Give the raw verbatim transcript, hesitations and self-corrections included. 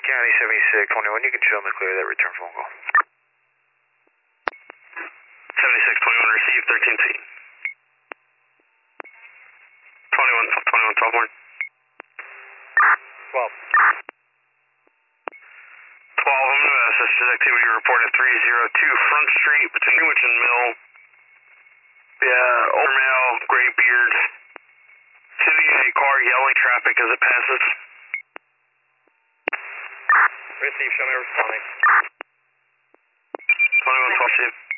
County seventy-six twenty-one, you can show me clear that return phone call. seventy-six twenty-one, receive thirteen C. twenty-one, twenty-one, twelve one. twelve. twelve, I'm going to suspicious activity report at three oh two Front Street between Greenwich and Mill. Yeah, older male, gray beard. Sitting in a car yelling traffic as it passes. Receive, show me responding. twenty-one, twelve,